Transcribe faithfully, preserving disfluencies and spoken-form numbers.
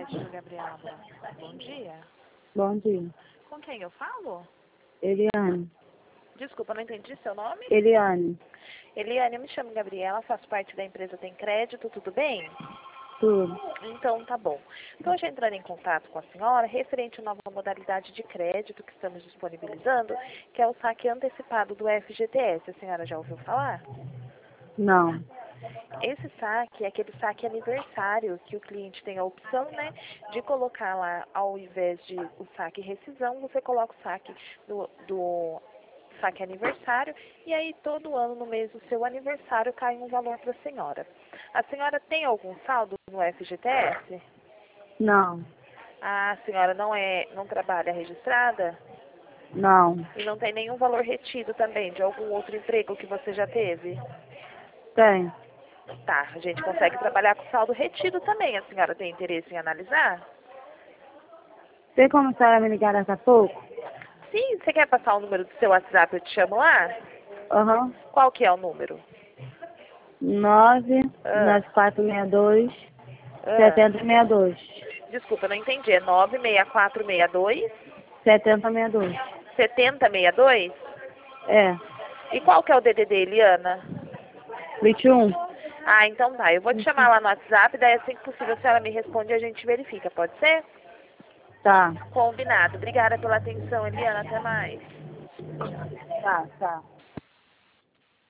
Crédito, Gabriela. Bom dia. Bom dia. Com quem eu falo? Eliane. Desculpa, não entendi seu nome. Eliane. Eliane, eu me chamo Gabriela, faço parte da empresa Tem Crédito, tudo bem? Tudo. Então, tá bom. Estou hoje entrando em contato com a senhora referente à nova modalidade de crédito que estamos disponibilizando, que é o saque antecipado do F G T S. A senhora já ouviu falar? Não. Esse saque é aquele saque aniversário, que o cliente tem a opção, né, de colocar lá, ao invés de o saque rescisão, você coloca o saque do, do saque aniversário, e aí todo ano, no mês do seu aniversário, cai um valor para a senhora. A senhora tem algum saldo no F G T S? Não. A senhora não é, não trabalha registrada? Não. E não tem nenhum valor retido também de algum outro emprego que você já teve? Tem. Tá, a gente consegue trabalhar com saldo retido também. A senhora tem interesse em analisar? Tem como a senhora me ligar daqui a pouco? Sim, você quer passar o número do seu WhatsApp? Eu te chamo lá? Aham. Qual que é o número? Nove, Ah, nove quatro seis dois, ah. setenta seis dois. Desculpa, não entendi. É nove seis quatro seis dois, Setenta seis dois. setenta seis dois? É. E qual que é o D D D, Eliana? Vinte e um. Ah, então tá. Eu vou te chamar lá no WhatsApp, daí assim que possível a senhora me responde e a gente verifica, pode ser? Tá. Combinado. Obrigada pela atenção, Eliana. Até mais. Tá, tá.